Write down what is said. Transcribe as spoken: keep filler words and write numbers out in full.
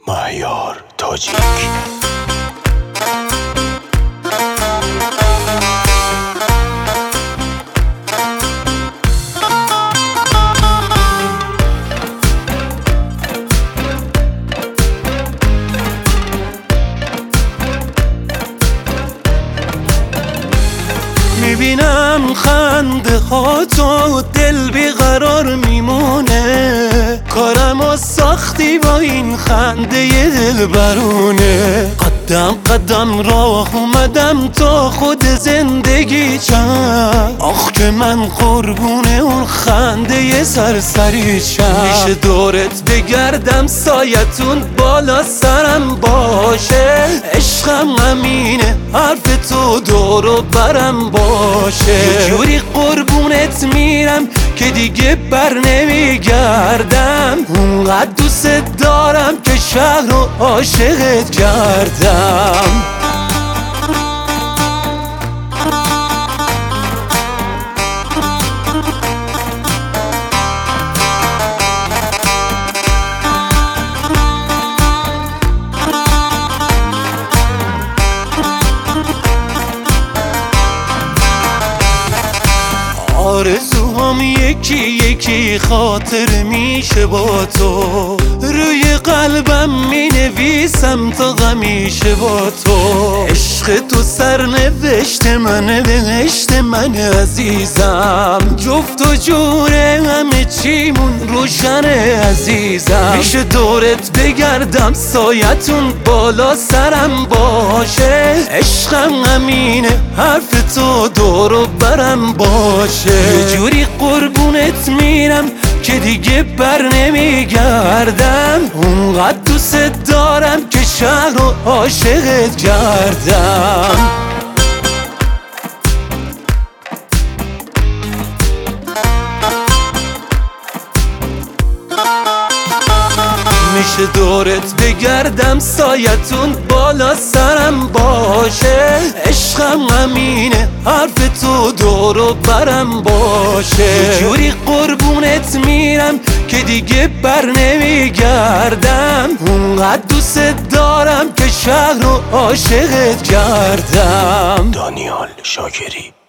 مهیار تاجیک. میبینم خنده ها تو دل بیقرار میمونه، کارم و ساختی با این خنده ی دل برونه. قدم قدم راه اومدم تا خود زندگی چند، آخ که من قربونه اون خنده ی سرسری چند. میشه دورت بگردم سایتون بالا سرم باشه، عشقم همینه حرف تو دورو برم باشه. یه جوری قربونت میرم که دیگه بر نمیگردم، اونقدر دوست دارم که شهر رو عاشقت کردم. آرزوهام یکی یکی خاطر میشه با تو، روی قلبم مینویسم تا غمیشه با تو. عشق تو سرنوشت منه، بهشت من عزیزم، جفت و جوره همه چیمون روشنه عزیزم. میشه دورت بگردم سایتون بالا سرم باشه، عشقم همینه حرف تو دورو برم باشه. یه جوری قربونت میرم که دیگه بر نمیگردم، اونقدر دوست دارم که شهر رو عاشقت کردم. میشه دورت بگردم سایتون بالا سرم باشه، عشقم همینه حرف تو دورو برم باشه. یه جوری قربونت میرم که دیگه بر نمیگردم، اونقدر دوست دارم که شهر رو عاشقت کردم. دانیال شاکری.